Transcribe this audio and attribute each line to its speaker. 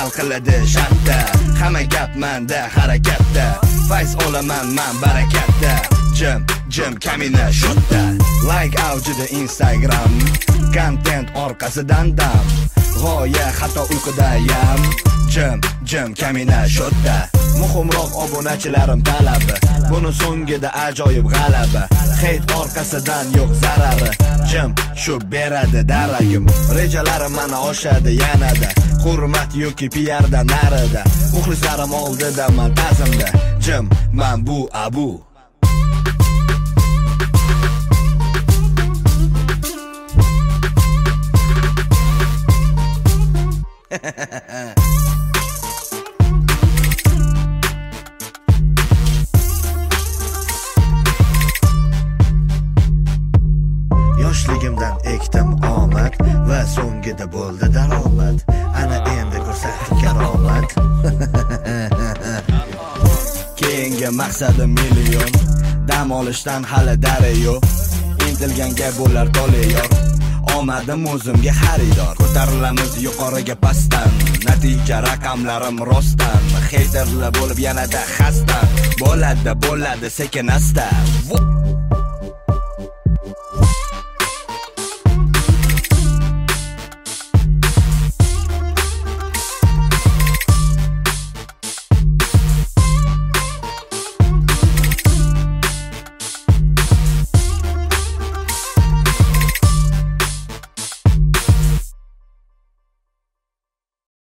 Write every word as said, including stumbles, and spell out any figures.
Speaker 1: qiladi shartta. Hamma gap menda harakatda, fayz olaman men barakatda. Jim jim kamina shotda, like avjida Instagram, content orqasidan dam, g'oya hatto uyqudayam. Jim jim kamina shotda, muhimroq obunachilarim talabi, buni so'ngida ajoyib g'alaba. Hate orqasidan yo'q zarari, jim shu beradi daragim. Rejalarim mana oshadi yanada, hurmat yoki P R'dan narida. Muxlislarim oldida men tazimda, jim men bu abu. Yoshligimdan ekdim omad va so'ngida bo'ldi daromad. Ana endi ko'rsatdim karomat. Keyingi maqsadim million, dam olishdan hali darayo. Intilganga bo'lar to'layor, omadim o'zimga xaridor. Ko'tarilamiz yuqoriga pastdan, natija raqamlarim rostdan. Haterlar bo'lib yanada xasta, bo'ladi bo'ladi sekin asta.